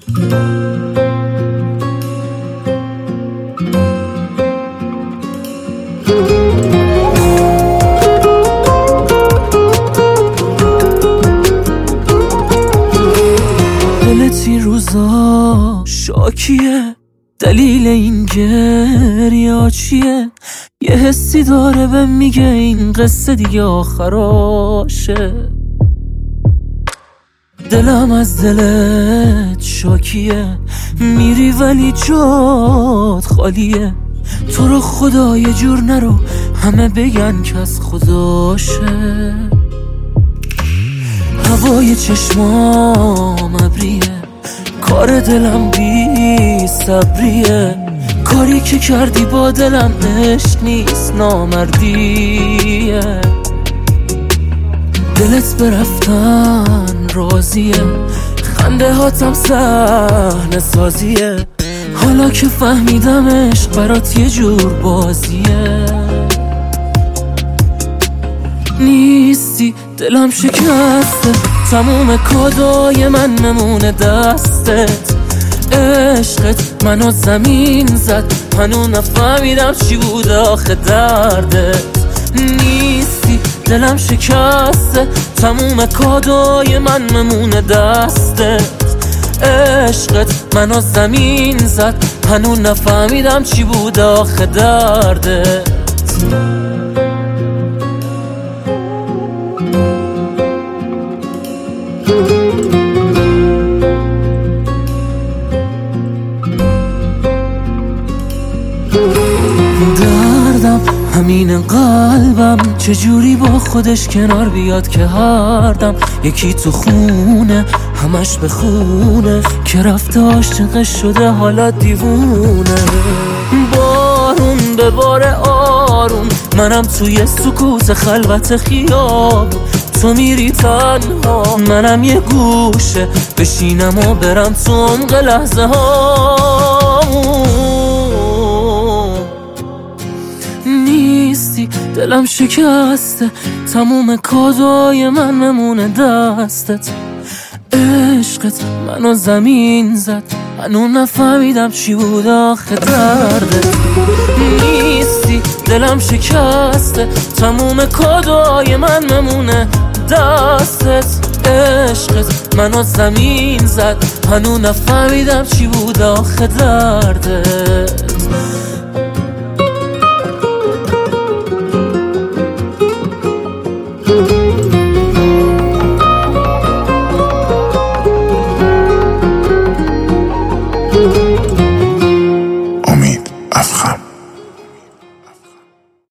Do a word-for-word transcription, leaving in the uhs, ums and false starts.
دلت این روزا شاکیه، دلیل این گریه چیه؟ یه حسی داره به میگه این قصه دیگه آخراشه. دلم از دلت شاکیه، میری ولی جات خالیه. تو رو خدا یه جور نرو، همه بگن که از خداشه. هوای چشمام ابریه، کار دلم بی صبریه. کاری که کردی با دلم عشق نیست، نامردیه. دلت برفتن راضیه، خنده هاتم صحنه سازیه. حالا که فهمیدم عشق برات یه جور بازیه. نیستی دلم شکسته، تموم کادای من نمونه دستت. عشقت منو زمین زد، هنو نفهمیدم چی بود آخه دردت. نیستی دلم شکسته، تموم کادای من نمونه دستت. عشقت منو زمین زد، هنو نفهمیدم چی بود آخه دردت. دردم همین قلبم چجوری با خودش کنار بیاد که هر دم یکی تو خونه همش به خونه که رفته عاشقش شده حالا دیوونه. بارون به بار آروم، منم توی سکوت خلوت خیابون. تو میری تنها، منم یه گوشه بشینم و برم تو عمق لحظه هامون. نیستی دلم شکسته، تموم کادای من نمونه دستت. عشقت منو زمین زد، هنو نفهمیدم چی بود آخه دردت. نیستی دلم شکسته، تموم کادای من نمونه دستت. عشقت منو زمین زد، هنو نفهمیدم چی بود آخه دردت.